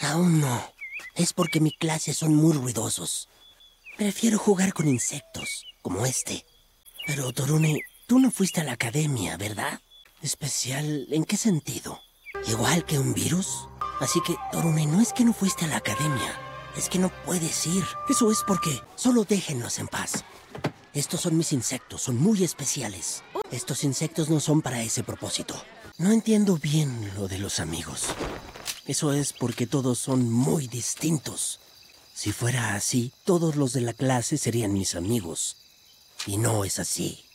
Aún no. Es porque mi clase son muy ruidosos. Prefiero jugar con insectos, como este. Pero, Torune, tú no fuiste a la academia, ¿verdad? ¿Especial en qué sentido? ¿Igual que un virus? Así que, Torune, no es que no fuiste a la academia. Es que no puedes ir. Eso es porque solo déjenlos en paz. Estos son mis insectos, son muy especiales. Estos insectos no son para ese propósito. No entiendo bien lo de los amigos. Eso es porque todos son muy distintos. Si fuera así, todos los de la clase serían mis amigos. Y no es así.